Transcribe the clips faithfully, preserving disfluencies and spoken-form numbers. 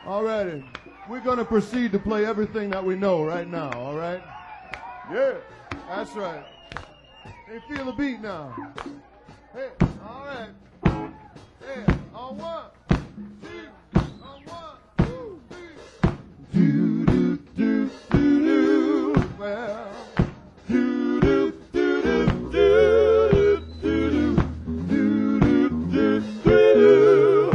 All righty. We're going to proceed to play everything that we know right now, all right? Yeah, that's right. Hey, feel the beat now. Hey, all right. Hey, on one, two, on one, two, three. Do, do, do, do, do. Well, do, do, do, do, do, do, do, do, do, do, do.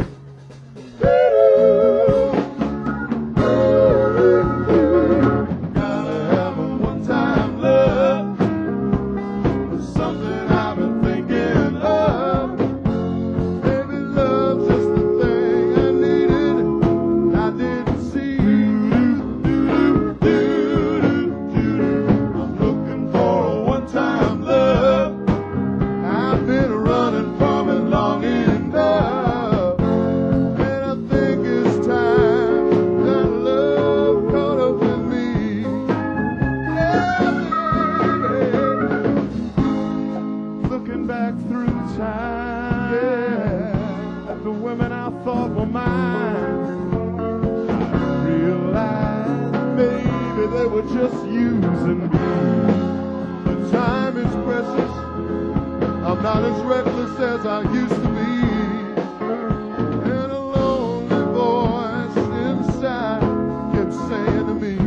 Just using me. The time is precious. I'm not as reckless as I used to be. And a lonely voice inside kept saying to me,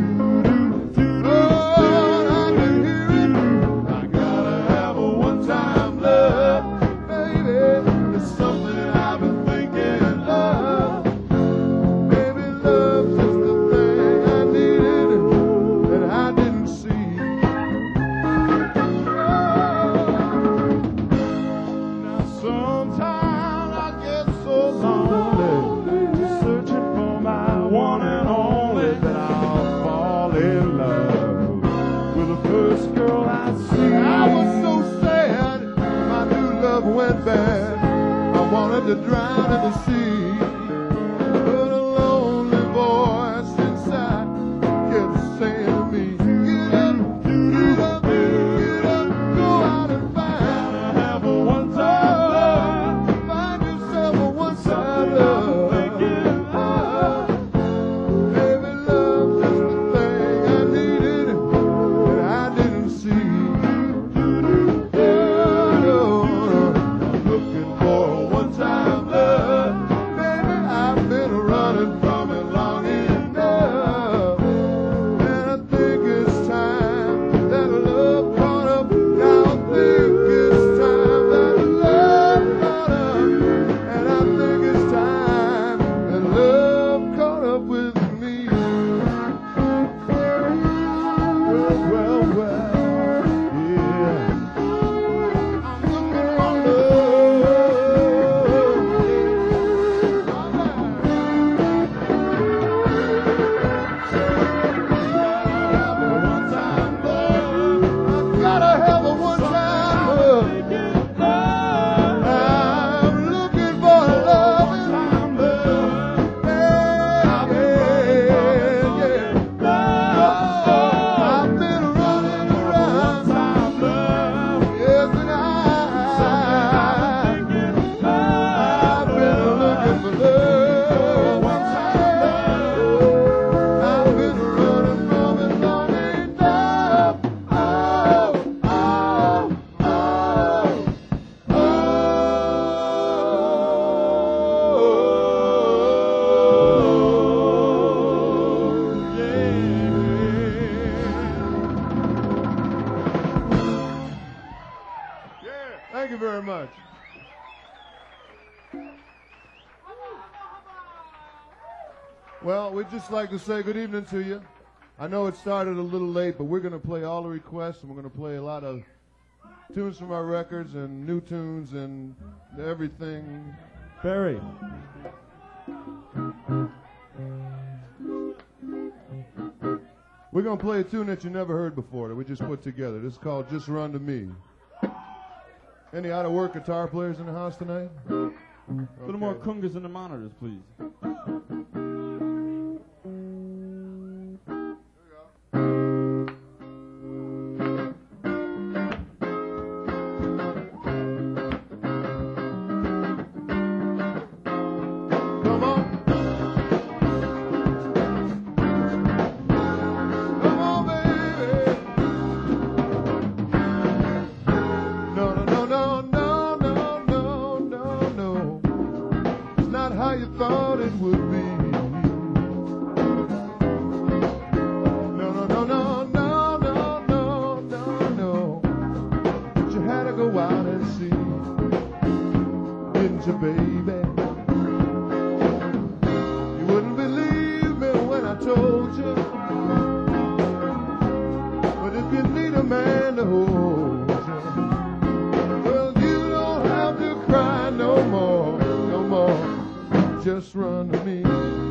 Lord, I can hear it. I gotta have a one-time love, baby. It's something I've been thinking of. Baby, love's just the thing I needed. I didn't see. Now sometimes I get so lonely, searching for my one and only, that I'll fall in love with the first girl I see. I was so sad my new love went bad. I wanted to drown in the sea, but a lonely voice inside kept saying to me, Well, we'd just like to say good evening to you. I know it started a little late, but we're going to play all the requests, and we're going to play a lot of tunes from our records and new tunes and everything. Barry. We're going to play a tune that you never heard before that we just put together. This is called Just Run to Me. Any out-of-work guitar players in the house tonight? A little more congas in the monitors, please. Come on. not how you thought it would be. No, no, no, no, no, no, no, no, no. But you had to go out and see, didn't you, baby? You wouldn't believe me when I told you. But if you need a man to hold you, well, you don't have to cry no more, no more. Just run to me.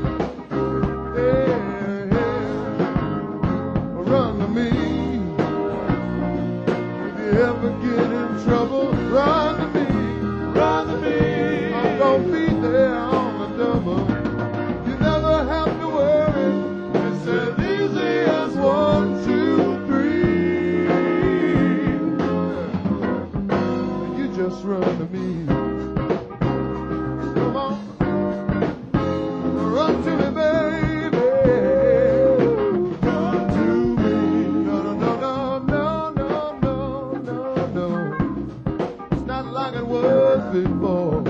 Hey, hey, run to me. If you ever get in trouble, run to me, run to me. I'm gonna be there on the double. You never have to worry. It's as easy as one, two, three. You just run to me. Come on. Run to me, baby. Run to me. No, no, no, no, no, no, no, no, no. It's not like it was before.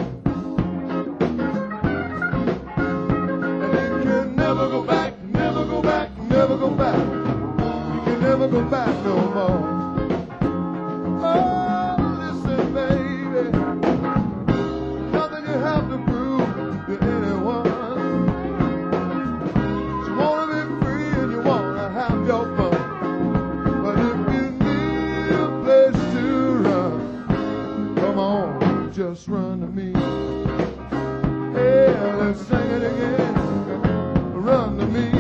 And you can never go back, never go back, never go back. You can never go back no more. Oh, listen, baby. Nothing you have to prove to anyone. You wanna be free and you wanna have your fun. But if you need a place to run, come on, just run to me. Hey, let's sing it again. Run to me.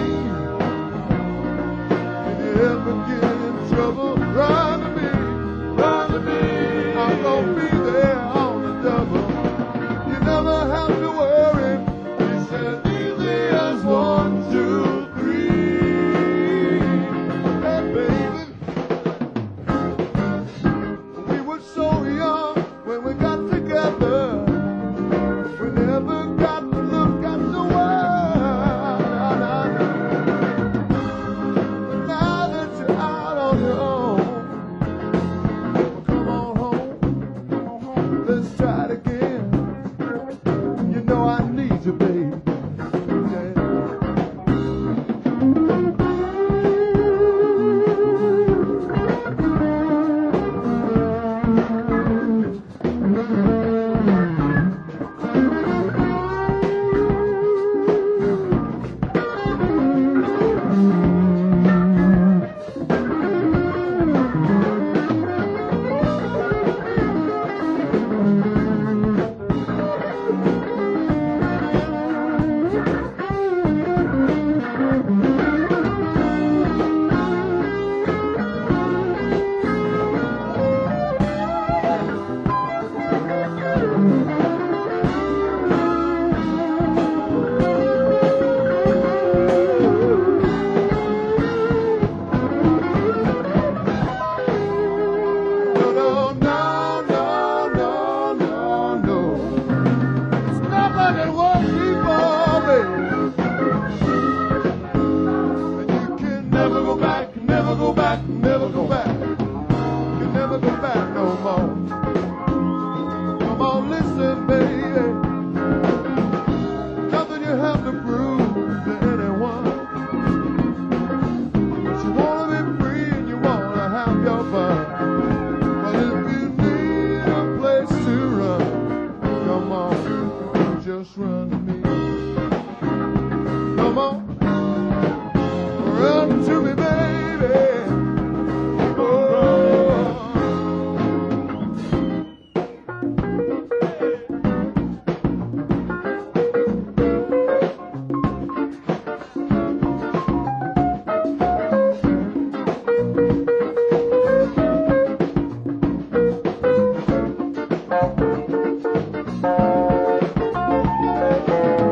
If you ever get in trouble, run to me. Run to me. I'm gonna be there on the double. You never have to worry. It's as easy as one, two, three. Hey, baby. We were so young when we got together. We never got to look at the world. But now that you're out on your own, well, come on home. Let's try it again. You know I need you, baby. Yeah. No, no, no, no, no, no, no. It's not like it was before, baby. And you can never go back, never go back, never go back. You can never go back no more. Come on, listen, baby. Nothing you have to prove to anyone. But you wanna be free and you wanna have your fun. But if you need a place to run, come on, just run to me. Come on, run to me, baby. Oh. Thank you.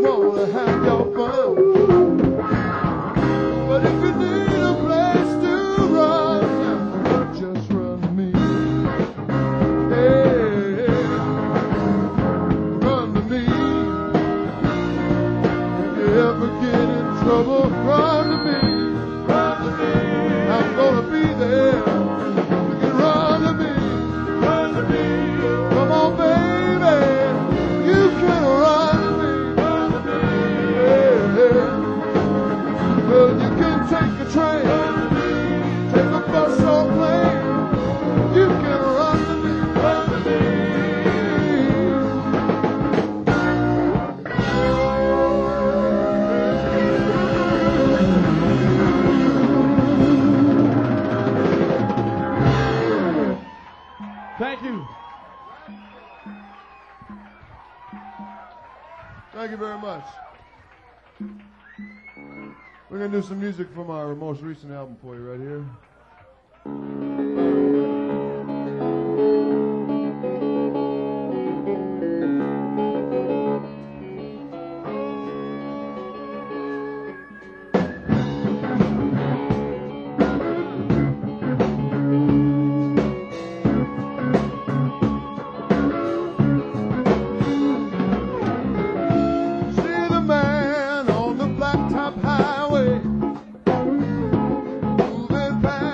wanna have your fun. But if you need a place to run, just run to me. Hey, run to me. If you ever get in trouble, run to me. Run to me. I'm gonna be there. You can run to me. Run to me. Come on, baby. You can run to me. Run to me. Yeah. Well, you can take a train, take a bus or plane. You can run to me, run to me. Thank you. Thank you very much. We're going to do some music from our most recent album for you right here. See the man on the blacktop highway moving past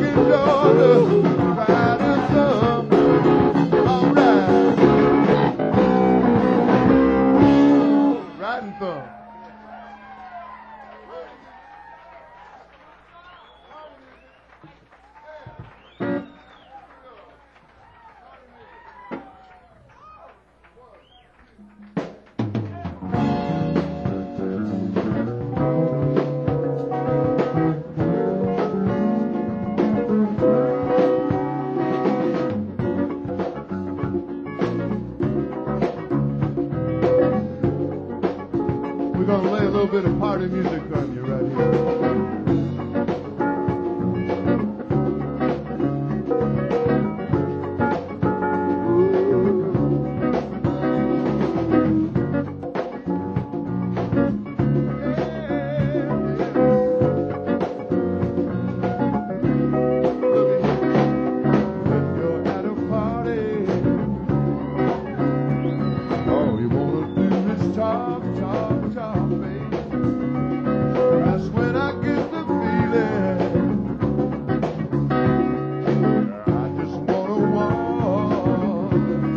in Georgia, riding some. All right. Riding thumb. We're going to lay a little bit of party music on you right here. When you're at a party, all you want to do is talk, talk, talk, baby. That's when I get the feeling I just want to walk.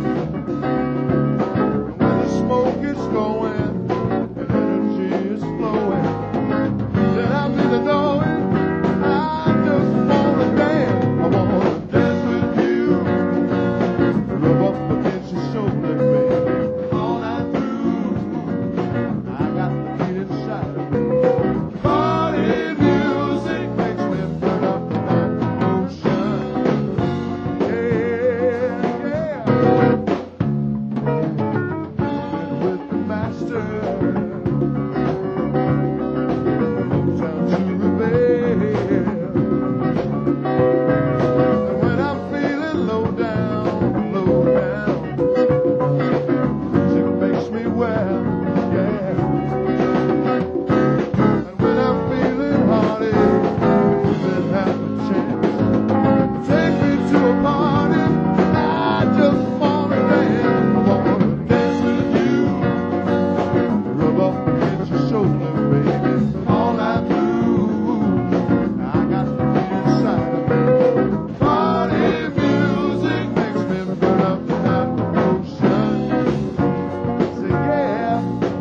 And when the smoke is going and energy is flowing, then I'm in the knowing I just want to dance. I want to dance with you, rub up against your shoulder, baby, all night through. I got the beat inside of me. Party music makes me burn up the night ocean. Yeah, yeah. Been with the master, Motown to Rebel. And when I'm feeling low down, low down, music makes me well, yeah. And when I'm feeling hearty, if you have a chance, take me to a party. I just wanna dance, I wanna dance with you, rub up against your shoulder, baby, all night through. I got the beat inside of me. Party music makes me burn up the night ocean. Say yeah.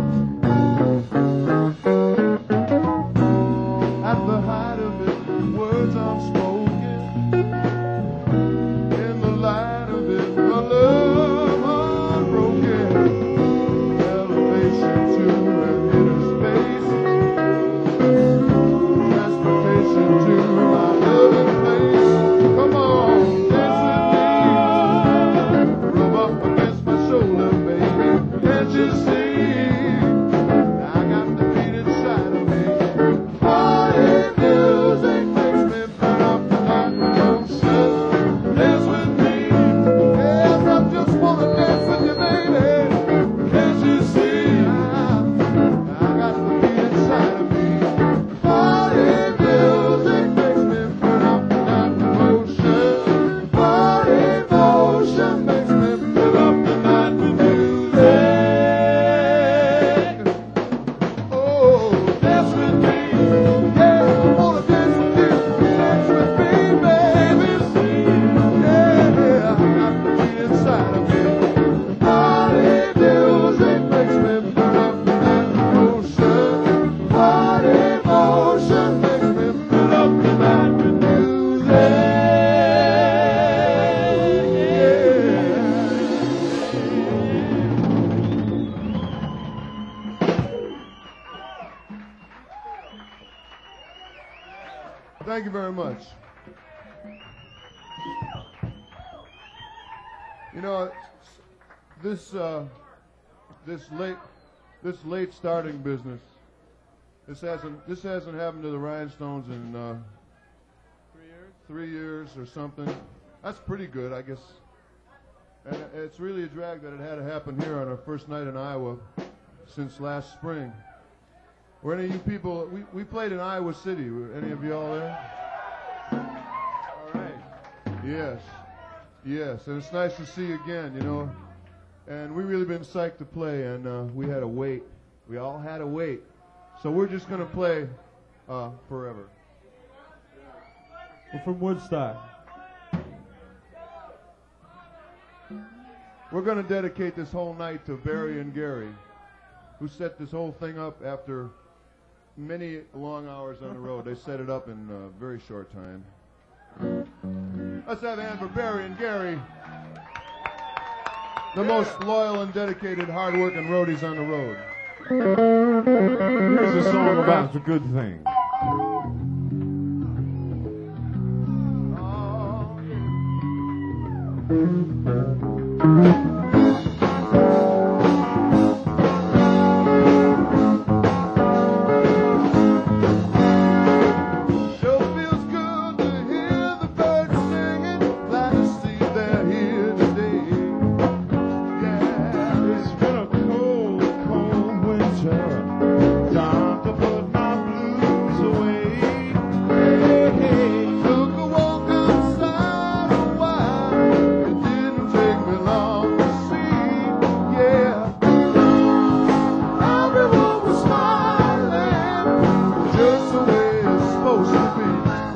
At the height of it, words unspoken. In the light of it, the love unbroken. Elevation to an inner space. Transportation to my loving place. Come on, dance with me. Rub up against my shoulder, baby. Can't you see? I got the beat inside of me. Party music makes me burn up the night ocean. Dance with me. Yes, I just wanna dance with you, baby. Can't you see? I, I got the beat inside of me. Party music makes me burn up the night ocean. Party motion makes me fill up the night with music. Oh, dance with me. Yeah, I wanna dance with you. Dance with me, baby. Yeah, I got the beat inside of me. Party music makes me burn up the night ocean. Party motion makes me fill up the night with music. Thank you very much. You know, this uh, this late this late starting business. This hasn't this hasn't happened to the Rhinestones in uh, three years, three years or something. That's pretty good, I guess. And it's really a drag that it had to happen here on our first night in Iowa since last spring. Were any of you people? We we played in Iowa City. Were any of you all there? All right. Yes, yes, and it's nice to see you again. You know, and we really been psyched to play, and uh, we had to wait. We all had to wait. So we're just gonna play uh, forever. We're from Woodstock. We're going to dedicate this whole night to Barry and Gary, who set this whole thing up after many long hours on the road. They set it up in a very short time. Let's have a hand for Barry and Gary, the most loyal and dedicated, hard-working roadies on the road. Here's a song about the good thing. Sure feels good to hear the birds singing. Glad to see they're here today. Yeah, It's been a cold, cold winter. Time to put my blues away. hey, hey. Took a walk outside a while. It didn't take me long to see. Yeah, everyone was smiling, just the way it's supposed to be.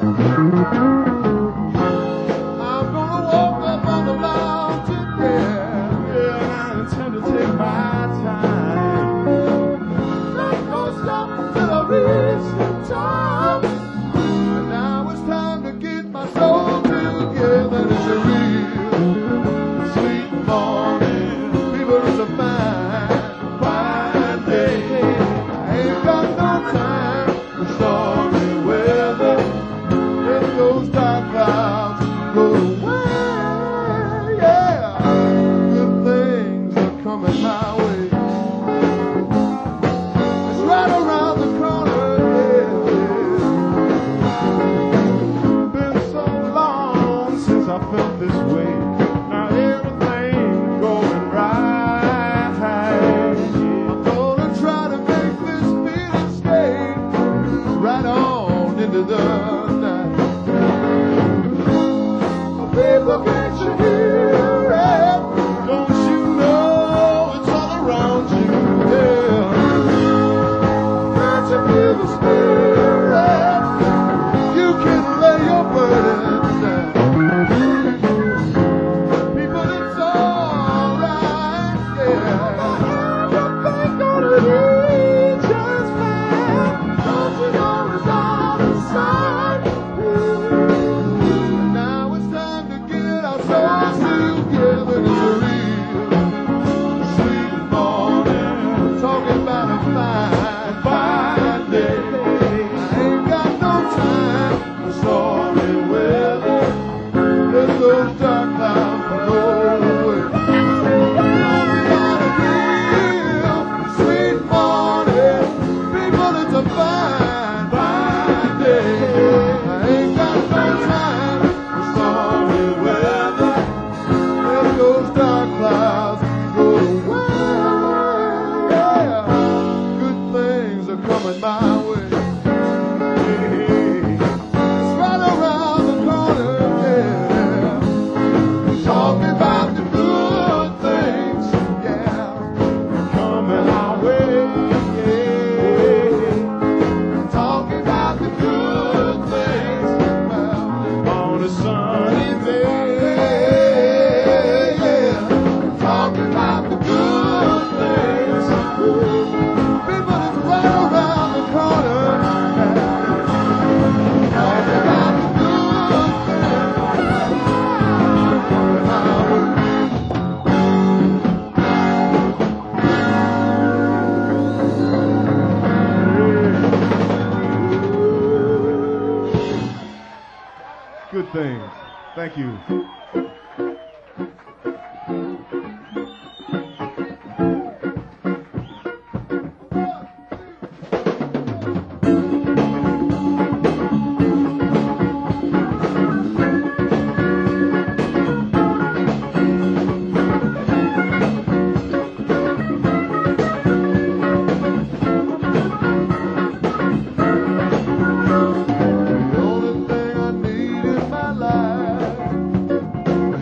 I'm gonna walk up on the mountain, yeah. Yeah, I intend to take my time. Ain't no stop till I reach the top. And now it's time to get my soul together. It's a real sweet morning. People, it's a fine, fine day. I ain't got no time for stormy weather. Let those dark clouds go away. Yeah, good things are coming my way. It's right around the corner, yeah. Been so long since I felt this way. Now everything's going right. I'm gonna try to make this feeling stay right on into the night. People, can't you hear it? Don't you know it's all around you? Yeah. Can't you feel the spirit? You can lay your burdens down. People, it's alright, yeah. Everything's gonna be just fine. Don't you know it's all inside? Now it's time to get our souls together. It's a real sweet morning. Talking about a fine, fine day. I ain't got no time for stormy weather. Let those dark clouds go away. Talking about a real sweet morning. People, it's a fine, fine day. I ain't got no time for stormy weather. Let those dark clouds go away. Yeah, good things are coming my way. It's right around the corner, yeah. Talking about the good things, yeah. Coming our way. Talking about the good things, well, On a sunny day. yeah, yeah. Talking about the good things. People, it's right around the corner. Talking about the good things. Good things. Thank you. The only thing I need in my life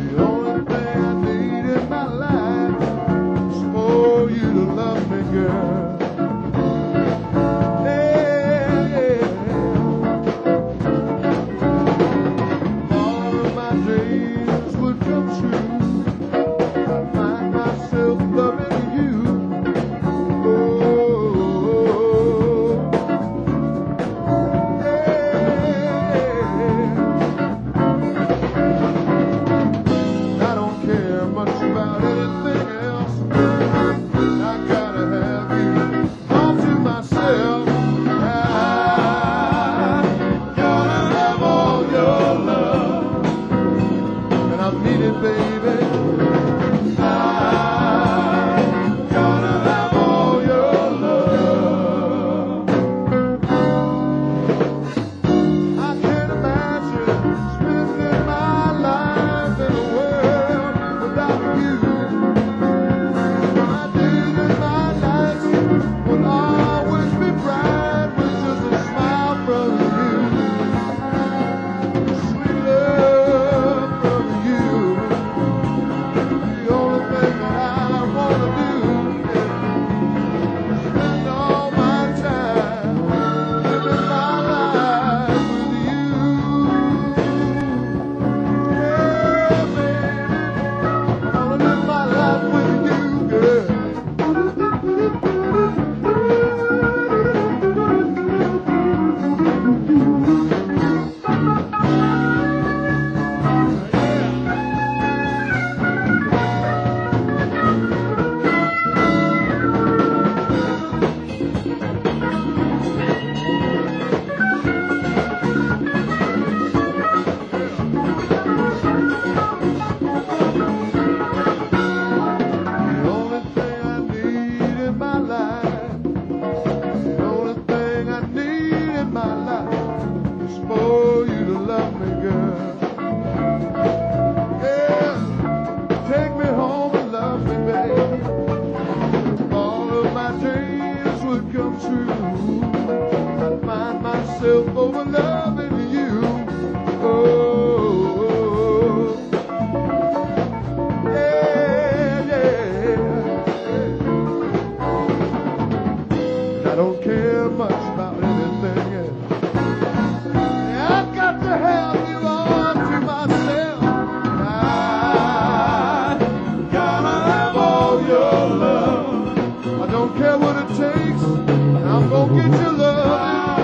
get your loving.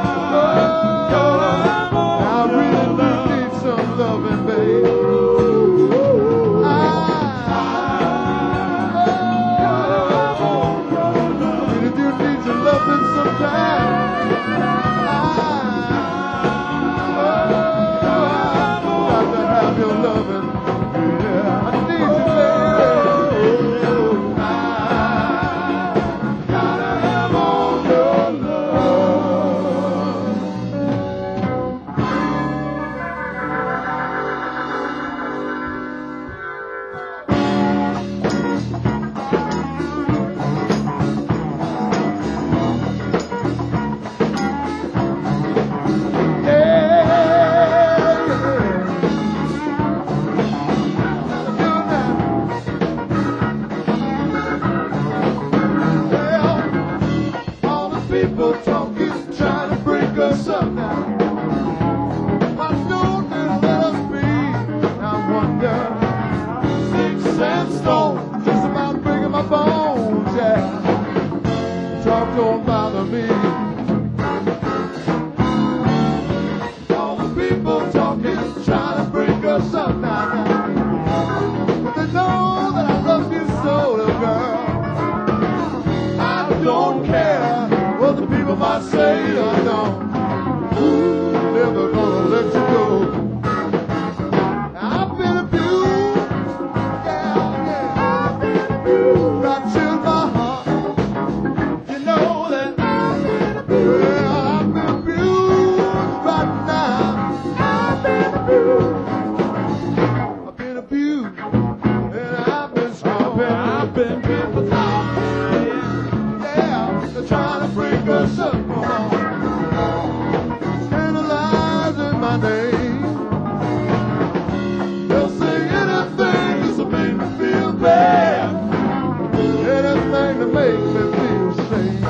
Oh, I really do need some loving, baby. I, I really do need your loving sometimes. Your loving, yeah, I need you, baby. I gotta have all your love. People talking, trying to break us up now. Why don't they let us be? I wonder. Six and stone, just about breaking my bones, yeah. Talk don't bother me. All the people talking, trying to break us up now, now. But they know that I love you so, little girl. I don't care what the people might say, I don't. Never gonna let you go. I've been abused, yeah, yeah. I've been abused right to my heart. You know that I've been abused. Well, I've been abused right now. I've been abused. I've been abused, and I've been strong. I've been people talking, yeah, they're trying to break us up. Scandalizing my name. They'll say anything just to make me feel bad. Anything to make me feel safe.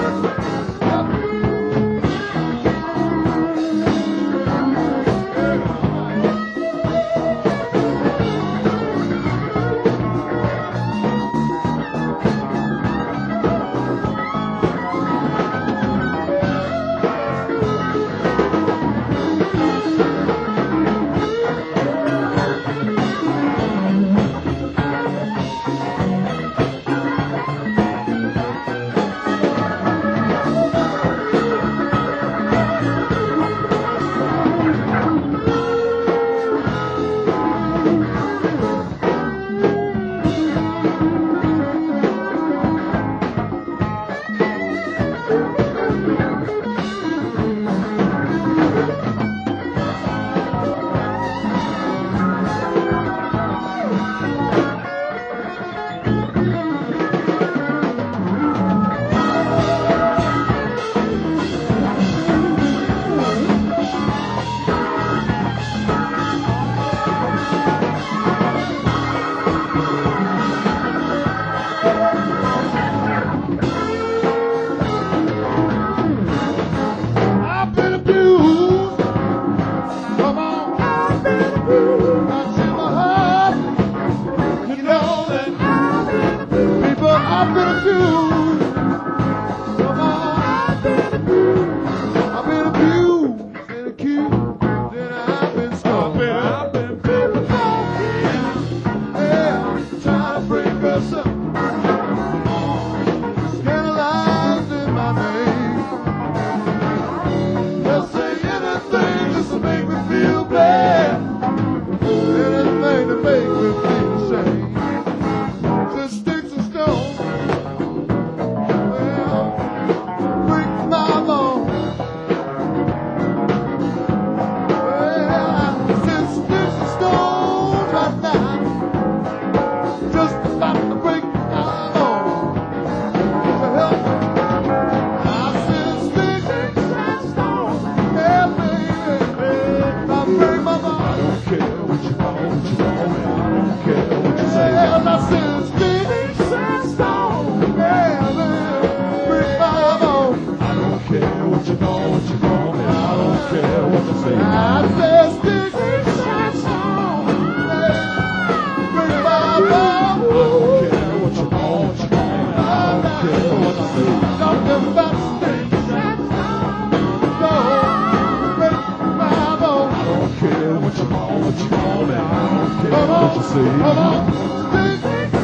Come on, what you say? come on. Break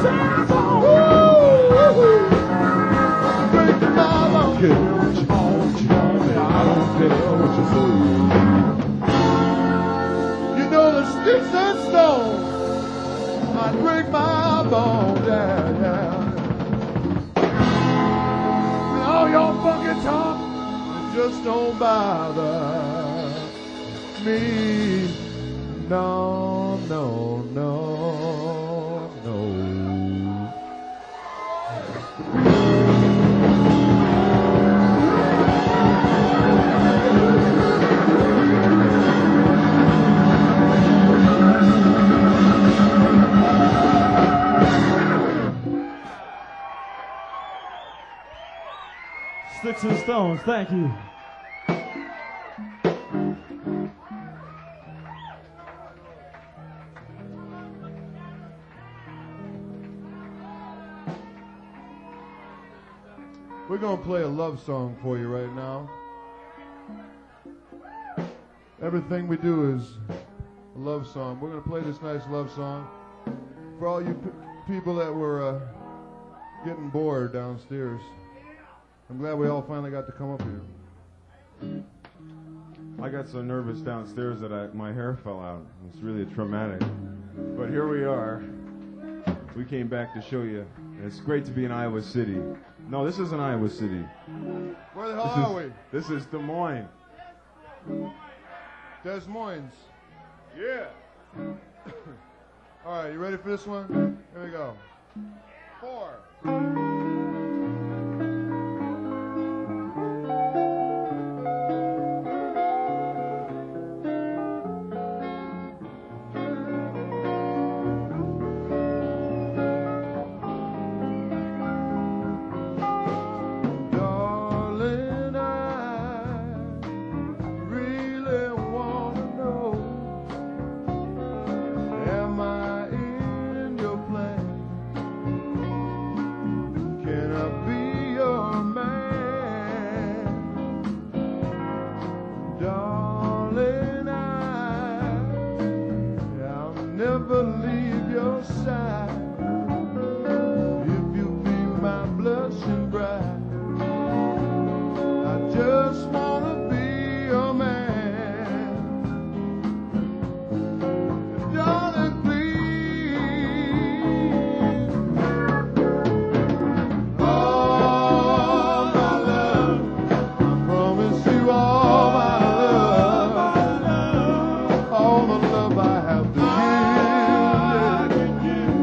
my bones. Care what you want, what you want, and I don't care what you say. You know the sticks and stones might break my bones, yeah, yeah. And all your funky talk just don't bother me. No, no, no, no. Sticks and Stones, thank you. We're going to play a love song for you right now. Everything we do is a love song. We're going to play this nice love song for all you p- people that were uh, getting bored downstairs. I'm glad we all finally got to come up here. I got so nervous downstairs that I, my hair fell out. It's really traumatic. But here we are. We came back to show you. And it's great to be in Iowa City. No, this isn't Iowa City. Where the hell This are is, we? this is Des Moines. Des Moines. Yeah. All right, you ready for this one? Here we go. Four. Darling, I really want to know, am I in your plan? Can I be your man? Darling, I, I'll never leave your side. If you be my blushing bride, I just want to be your man. Darling, please. All my love, I promise you all my love. All the love I have to give.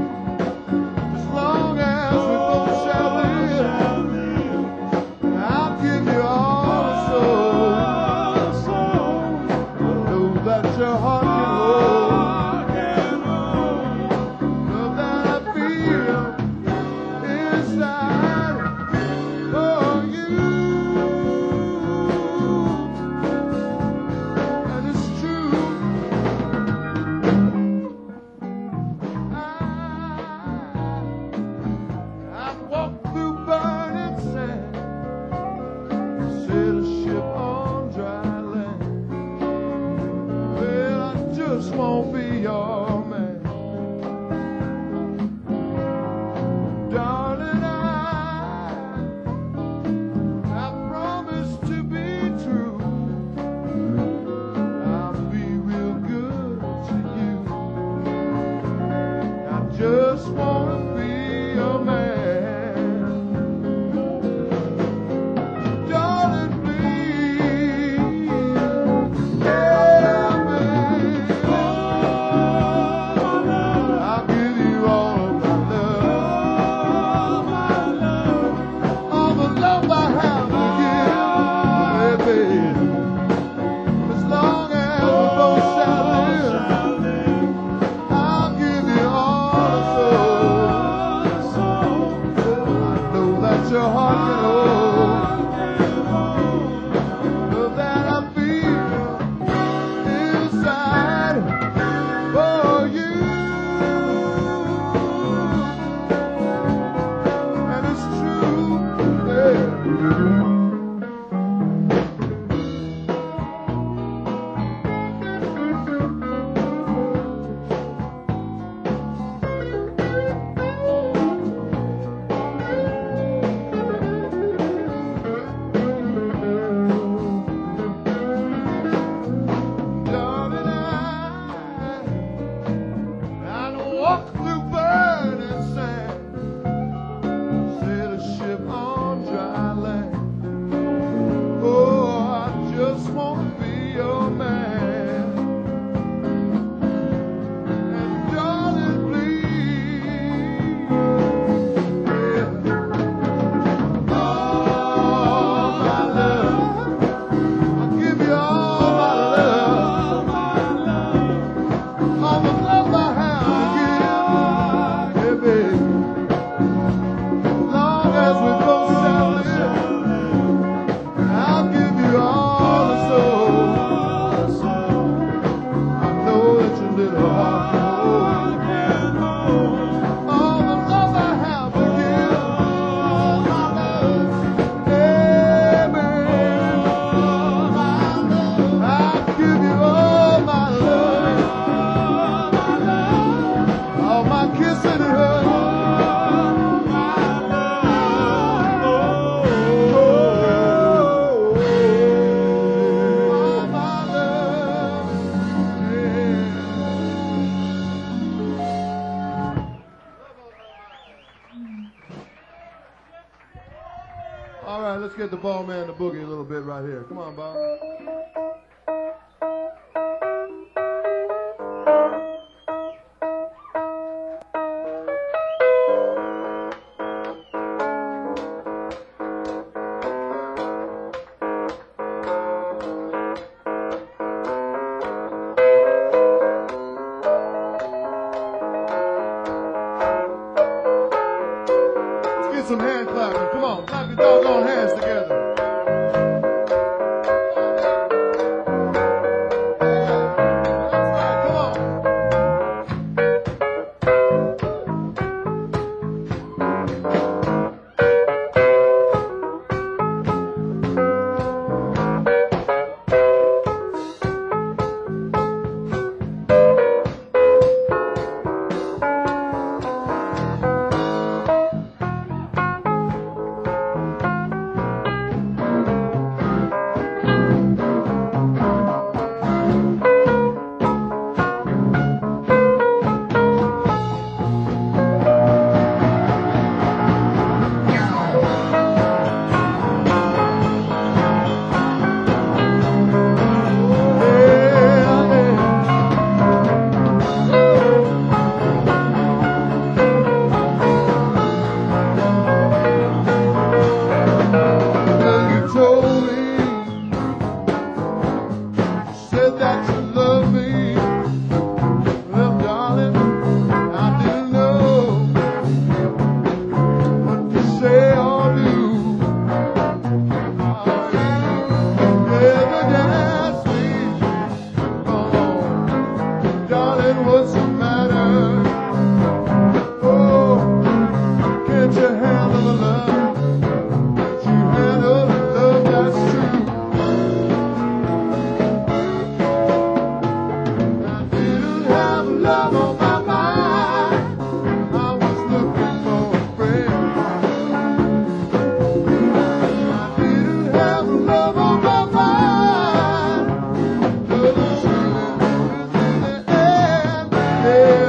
love I have to give, yeah, baby. Long as we both shall live, I'll give you all the soul. I know that your little heart can hold all the love I have to give. My love, baby, I'll give you all my love, all my kiss and hug. All right, let's get the ball man to boogie a little bit right here. Come on, Bob. Let's get some hand clapping. Come on, clap your doggone hands together. That's right, come on. Yeah.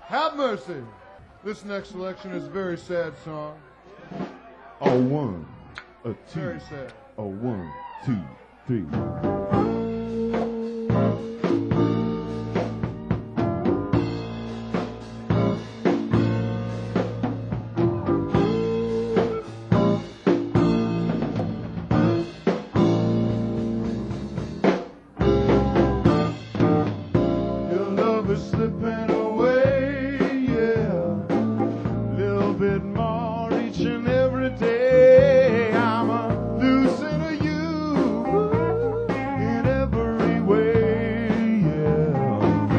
Have mercy. This next selection is a very sad song. A one, a two, Very sad. a one, two, three. Your love is slipping away, yeah. Little bit more each and every day. I'm a losing of you in every way, yeah.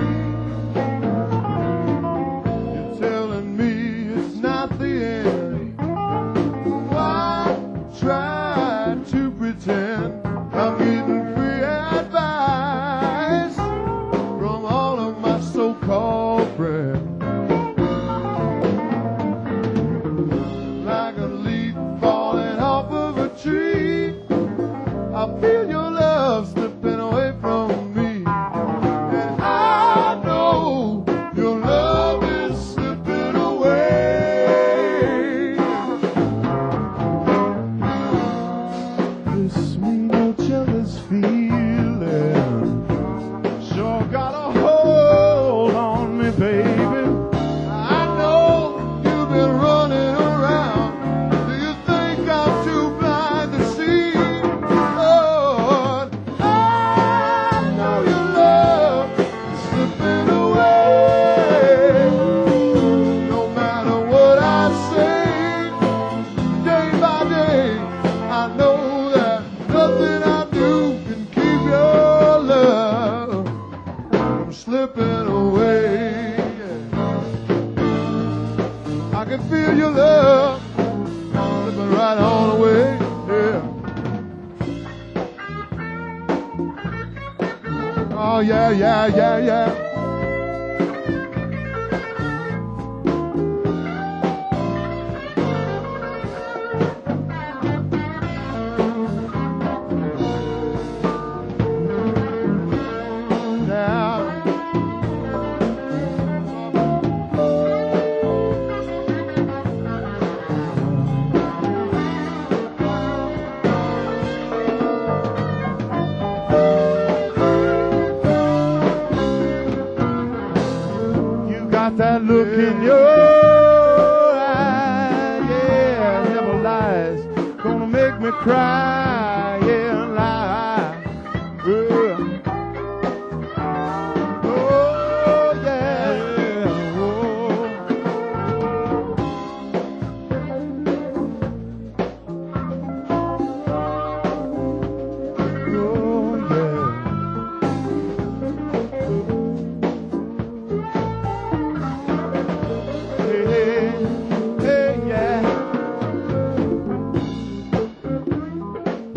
You're telling me it's not the end. Why try to pretend I'm getting free advice from all of my so-called friends? Like a leaf falling off of a tree, I feel your love slipping away from me. And I know your love is slipping away. This me no jealous feeling sure got a hold on me, baby. I know you've been running around. Do you think I'm too blind to see? Lord, I know your love is slipping away. No matter what I say, day by day, I know that nothing I do can keep your love from slipping away. I can feel your love slipping right on away. Yeah. Oh yeah, yeah, yeah, yeah. Now, you got that look in your eye, yeah, never lies, gonna make me cry, yeah, lie, yeah. Oh, yeah, oh. Oh, yeah. Hey, hey, hey, yeah.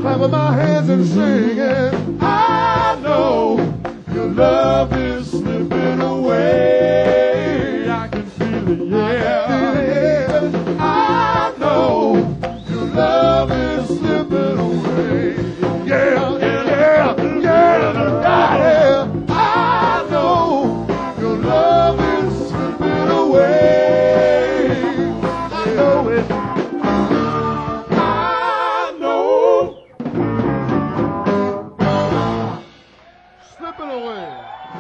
clapping my hands and singing. I know your love is slipping away. I can feel it, yeah. I know your love is slipping away. Yeah, yeah, yeah, yeah, yeah. I know your love is slipping away. I know it. I know. Slipping away.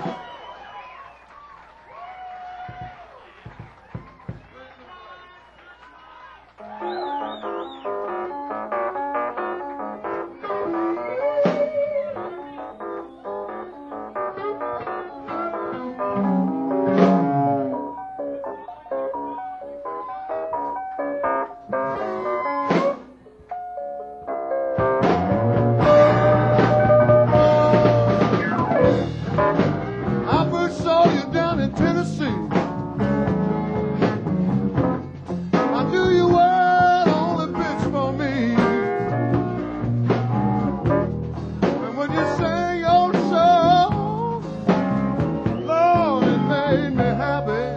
I first saw you down in Tennessee. I knew you were the only bitch for me. And when you sang your song, Lord, it made me happy.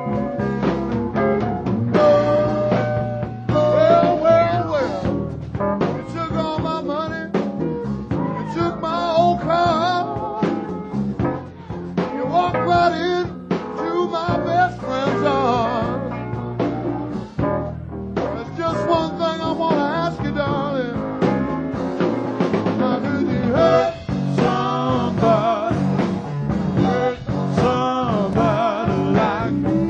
Well, well, well, you took all my money, you took my old car, you walked right into my best friend's arms. There's just one thing I want to ask you, darling. Now, did you hurt somebody? Hurt somebody like me?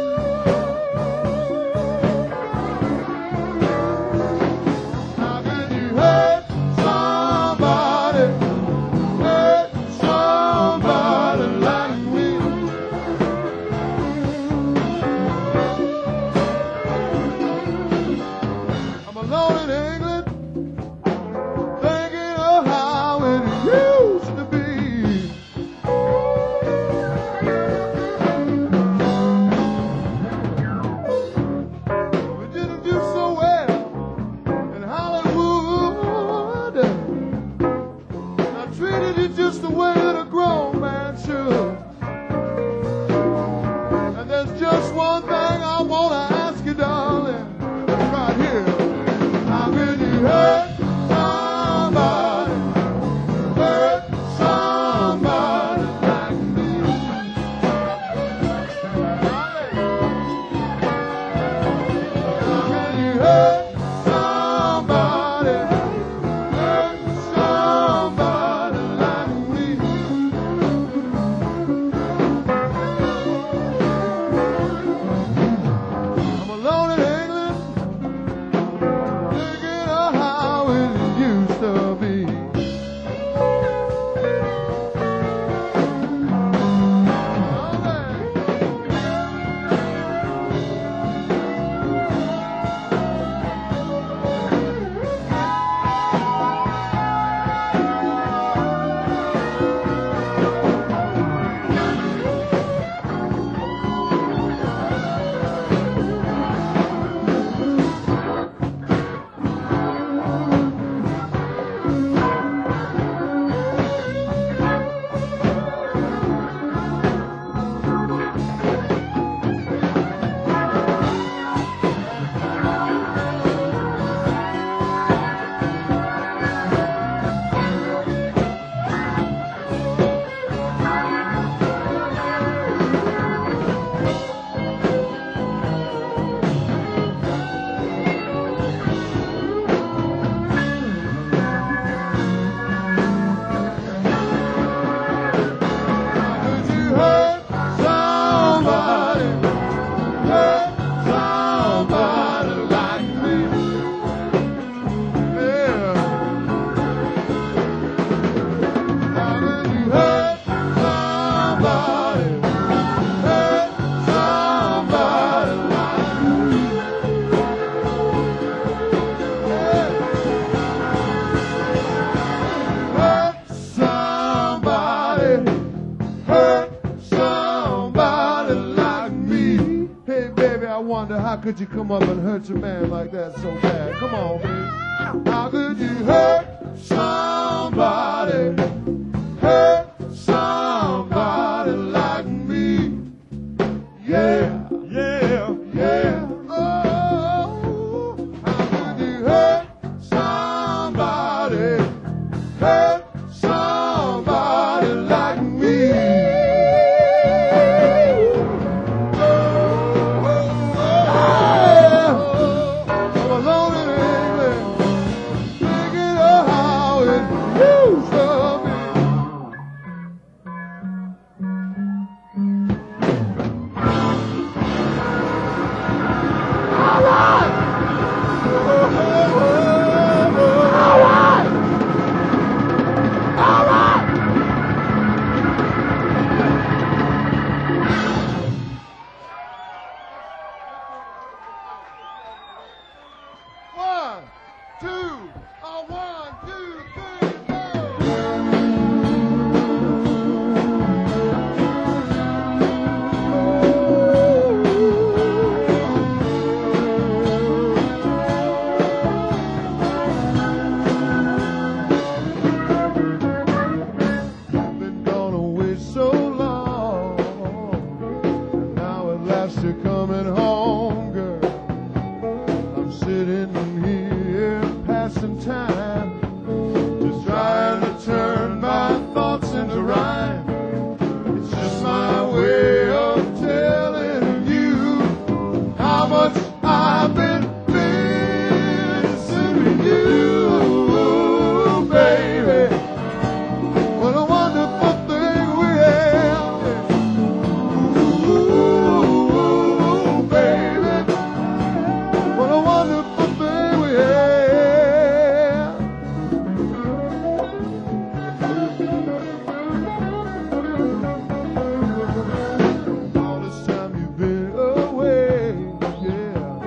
Now, did you hurt somebody? Hurt somebody like me? I'm alone in England, thinking of how it used to be. We didn't do so well in Hollywood. I treated you just the way that a grown man should. And there's just one thing I want to ask you, darling, right here. How can you hurt somebody, hurt somebody like me? How can you hurt somebody, hurt somebody like me? I'm alone in England, thinking of how it used to be. Could you hurt somebody, hurt somebody like me? Yeah. How could you hurt somebody, hurt somebody like me? Yeah. Hurt somebody, hurt somebody like me. Hey, baby, I wonder how How could you come up and hurt your man like that so bad? Come on, baby. How could you hurt somebody? Hurt somebody like me? Yeah, yeah, yeah. Oh, how could you hurt somebody? Hurt somebody like me? One, two, a one, two, three, go! I've been gone away so long, and now at last you're coming home, girl. I'm sitting here passing time, just trying to turn my thoughts into rhyme. It's just my way of telling you how much I've been missing you, baby. What a wonderful thing we have. Ooh, baby. What a wonderful thing we have. All this time you've been away, yeah.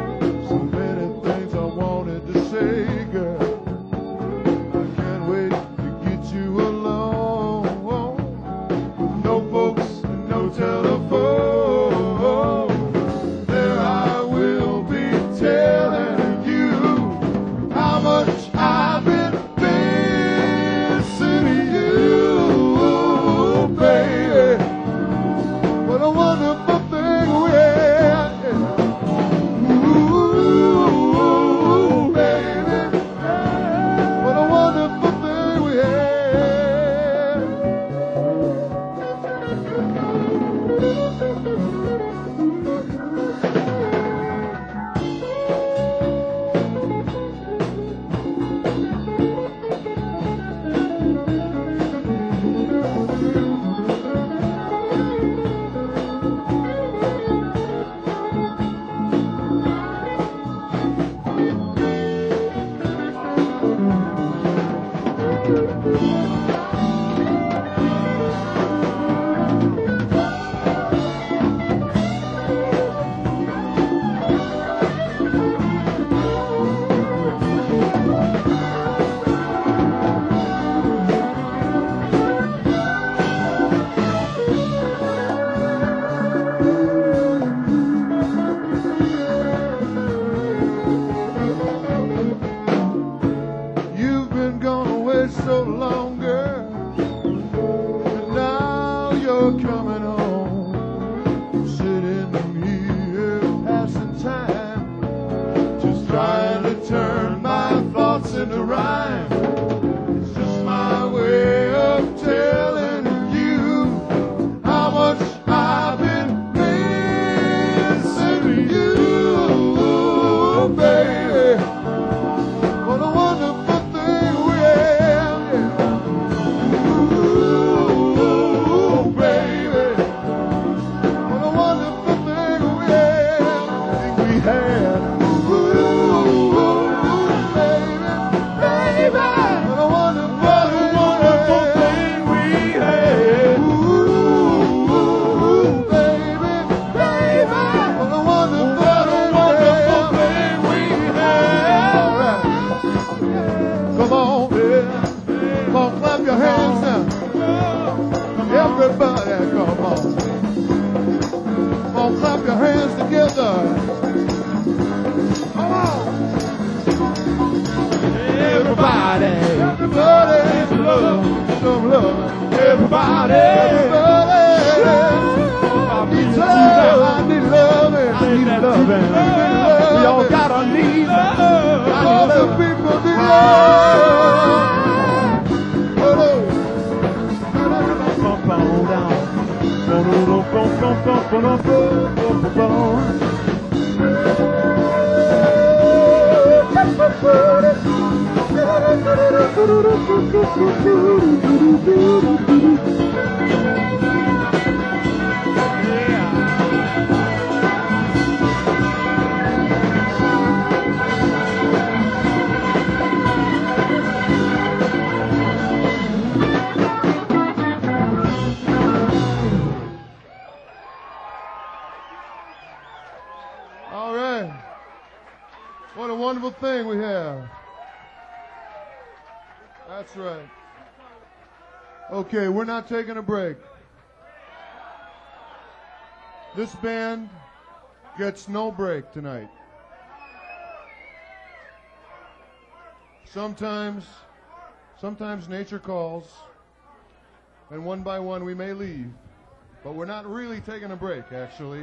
everybody. Everybody. I Need need love. I need loving. I need that loving. We all got our needs. All the people need love. Hello. All right. What a wonderful thing we have. That's right. Okay, we're not taking a break. This band gets no break tonight. Sometimes, sometimes nature calls, and one by one we may leave, but we're not really taking a break, actually.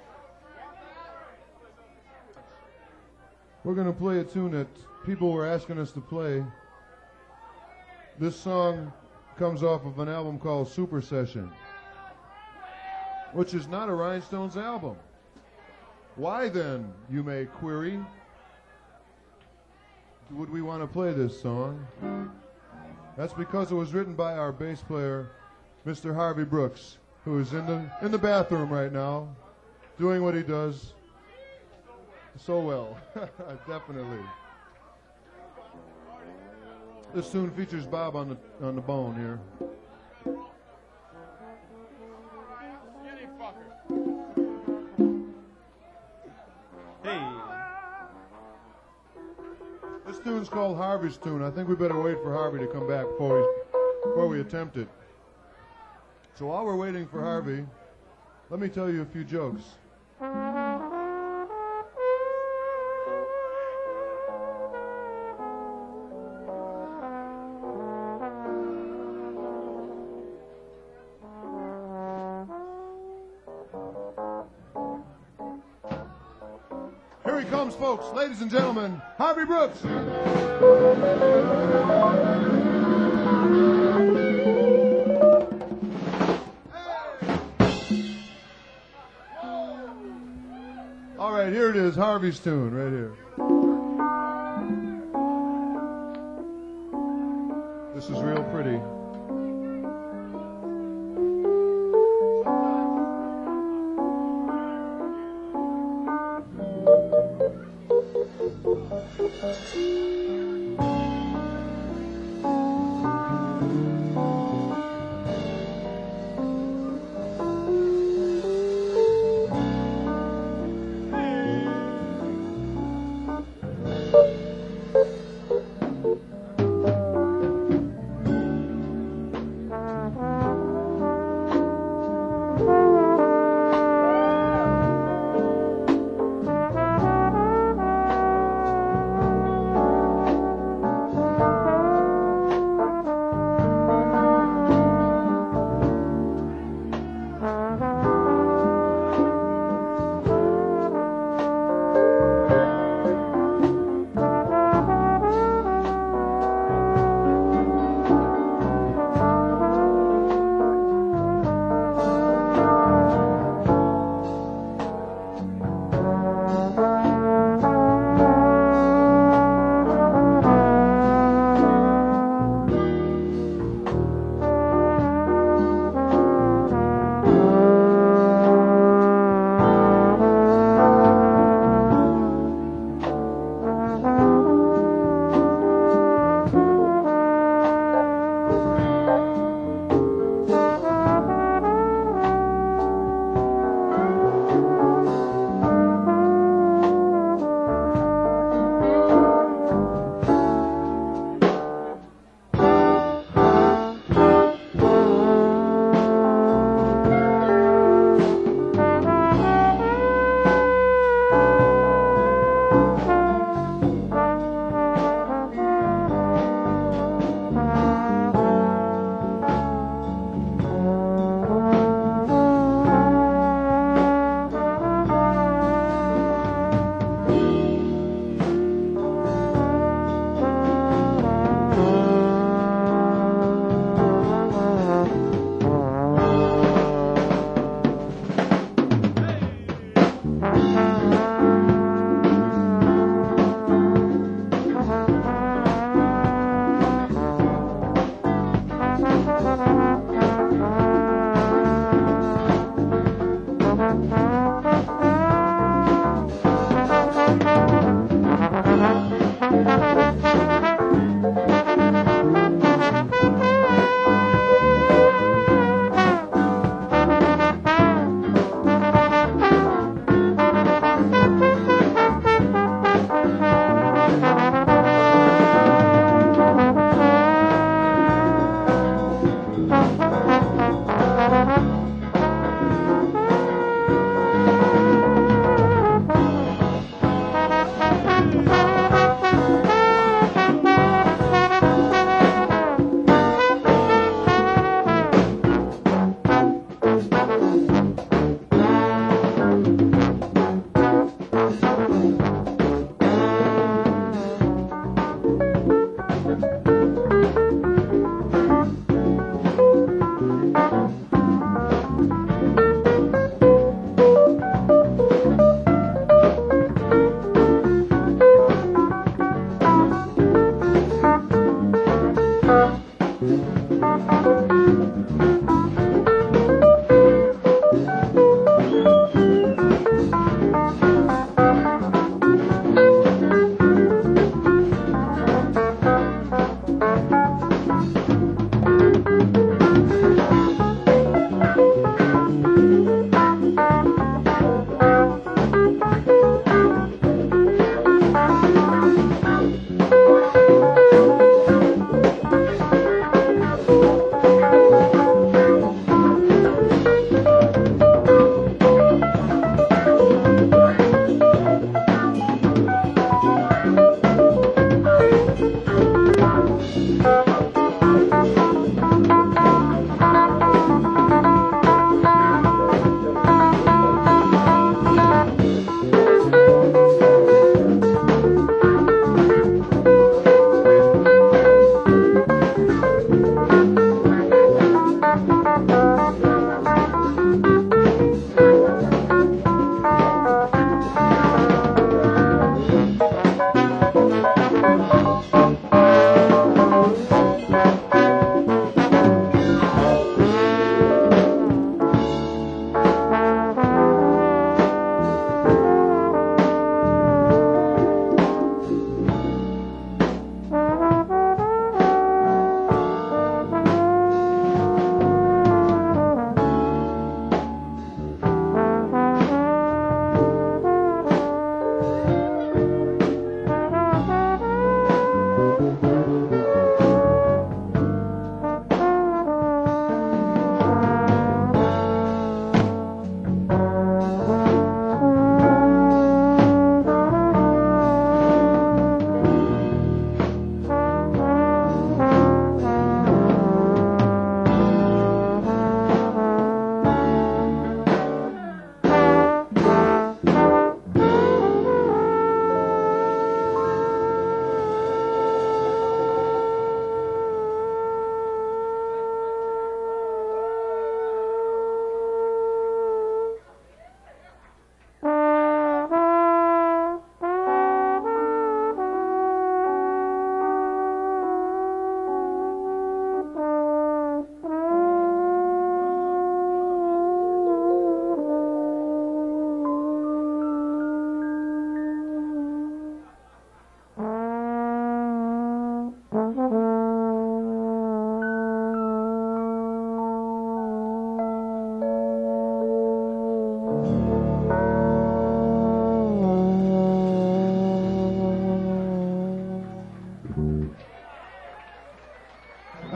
We're going to play a tune that people were asking us to play. This song comes off of an album called Super Session, which is not a Rhinestones album. Why then, you may query, would we want to play this song? That's because it was written by our bass player, Mister Harvey Brooks, who is in the in the bathroom right now, doing what he does so well. Definitely. This tune features Bob on the on the bone here. Hey. This tune's called Harvey's Tune. I think we better wait for Harvey to come back before we before we attempt it. So while we're waiting for Harvey, let me tell you a few jokes. Here he comes, folks. Ladies and gentlemen, Harvey Brooks. All right, here it is, Harvey's Tune, right here. This is real pretty.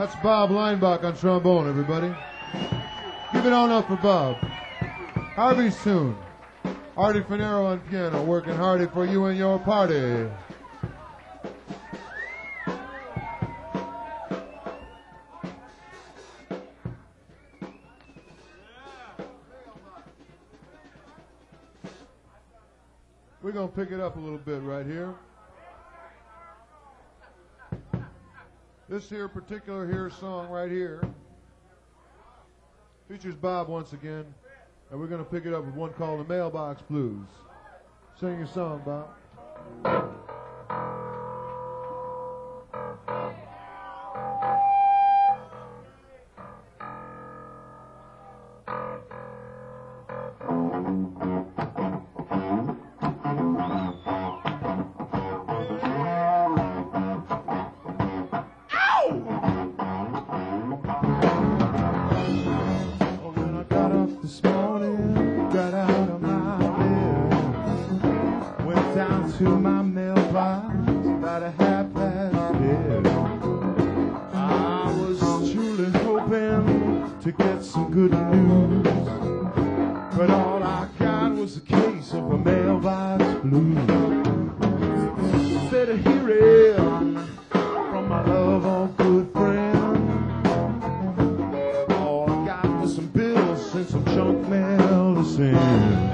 That's Bob Leinbach on trombone, everybody. Give it on up for Bob. Harvey's tune. Artie Finero on piano, working hardy for you and your party. We're going to pick it up a little bit right here. This here particular here song right here features Bob once again, and we're going to pick it up with one called the Mailbox Blues. Sing your song, Bob. To my mailbox about a half past ten. I was truly hoping to get some good news, but all I got was a case of a mailbox blues. Instead of hearing from my love or good friend, all I got was some bills and some junk mail to send.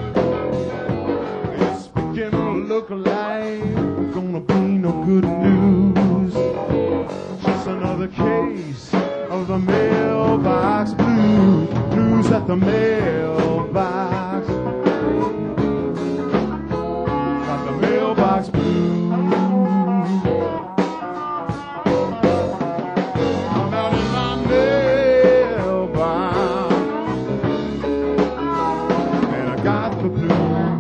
Look like gonna be no good news. Just another case of the mailbox blues. Blues at the mailbox. Got the mailbox blues. I'm out in my mailbox, and I got the blues.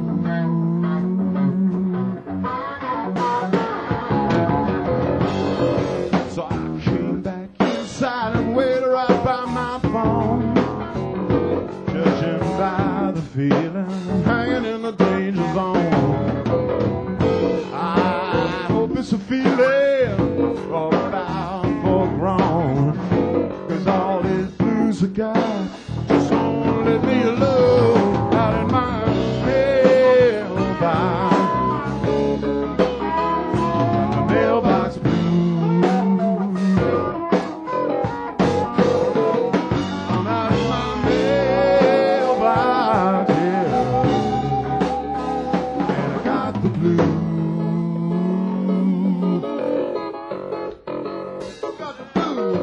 Feeling hanging in the danger zone. I hope it's a feeling all about for grown, 'cause all these blues I got just won't let me alone. Out in my mailbox, the mailbox blues. I'm out in my mailbox, the blues. Got the blues.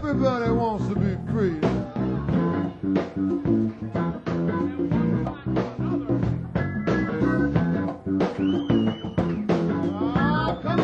Everybody wants to be free. Ah, come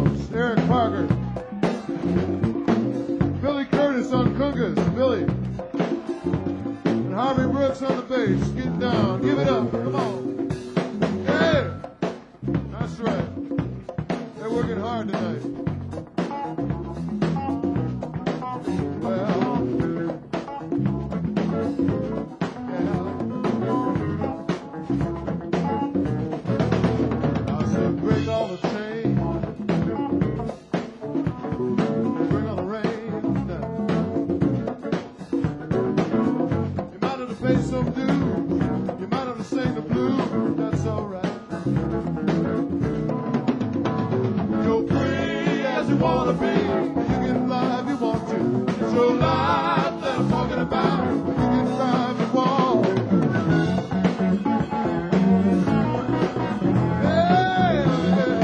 drums, Eric Parker. Billy Curtis on congas, Billy. And Harvey Brooks on the bass. Get down, give it up, come on. Yeah, that's right. They're working hard tonight. Well, yeah. I said break all the chains. Bring all the rain down. You might have to pay some dues. You might have to sing the blues. That's all right. You're free as you want to be. You can fly if you want to. It's your life that I'm talking about. You can fly if you want. Hey, yeah.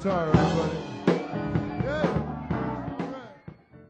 guitar, everybody.